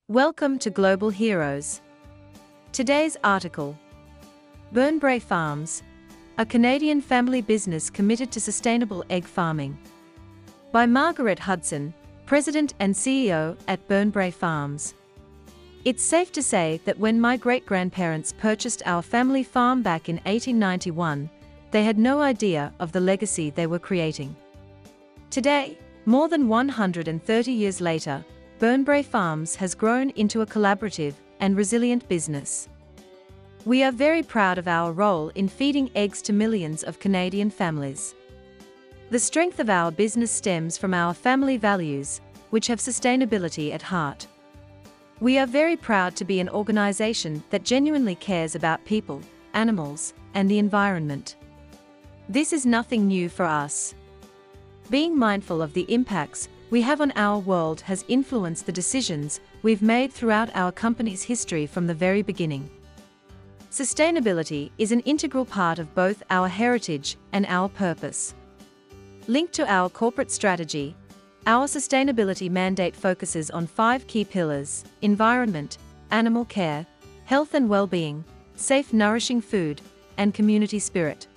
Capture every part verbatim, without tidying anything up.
Welcome to Global Heroes. Today's article: Burnbrae Farms, a Canadian family business committed to sustainable egg farming. By Margaret Hudson, President and C E O at Burnbrae Farms. It's safe to say that when my great-grandparents purchased our family farm back in eighteen ninety-one, they had no idea of the legacy they were creating. Today, more than one hundred thirty years later, Burnbrae Farms has grown into a collaborative and resilient business. We are very proud of our role in feeding eggs to millions of Canadian families. The strength of our business stems from our family values, which have sustainability at heart. We are very proud to be an organization that genuinely cares about people, animals, and the environment. This is nothing new for us. Being mindful of the impacts we have on our world has influenced the decisions we've made throughout our company's history from the very beginning. Sustainability is an integral part of both our heritage and our purpose. Linked to our corporate strategy, our sustainability mandate focuses on five key pillars: environment, animal care, health and well-being, safe nourishing food, and community spirit.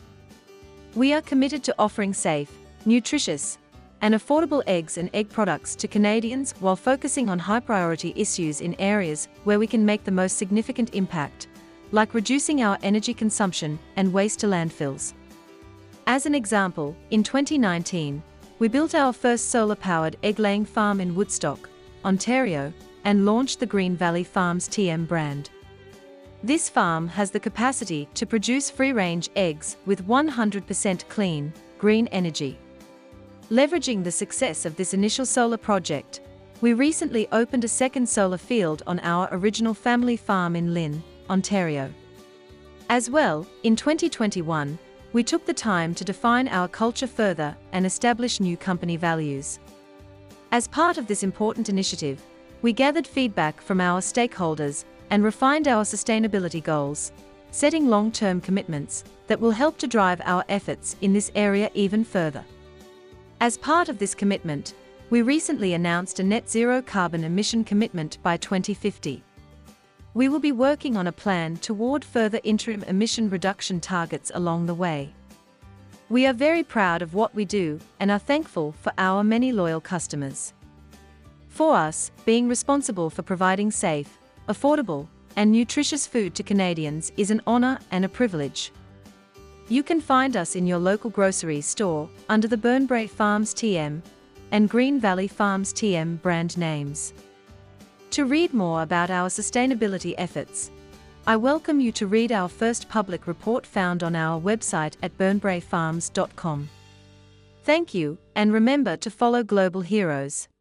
We are committed to offering safe, nutritious, and affordable eggs and egg products to Canadians while focusing on high-priority issues in areas where we can make the most significant impact, like reducing our energy consumption and waste to landfills. As an example, in twenty nineteen, we built our first solar-powered egg-laying farm in Woodstock, Ontario, and launched the Green Valley Farms T M brand. This farm has the capacity to produce free-range eggs with one hundred percent clean, green energy. Leveraging the success of this initial solar project, we recently opened a second solar field on our original family farm in Lynn, Ontario. As well, in twenty twenty-one, we took the time to define our culture further and establish new company values. As part of this important initiative, we gathered feedback from our stakeholders and refined our sustainability goals, setting long-term commitments that will help to drive our efforts in this area even further. As part of this commitment, we recently announced a net zero carbon emission commitment by twenty fifty. We will be working on a plan toward further interim emission reduction targets along the way. We are very proud of what we do and are thankful for our many loyal customers. For us, being responsible for providing safe, affordable, and nutritious food to Canadians is an honor and a privilege. You can find us in your local grocery store under the Burnbrae Farms T M and Green Valley Farms T M brand names. To read more about our sustainability efforts, I welcome you to read our first public report found on our website at burnbrae farms dot com. Thank you, and remember to follow Global Heroes.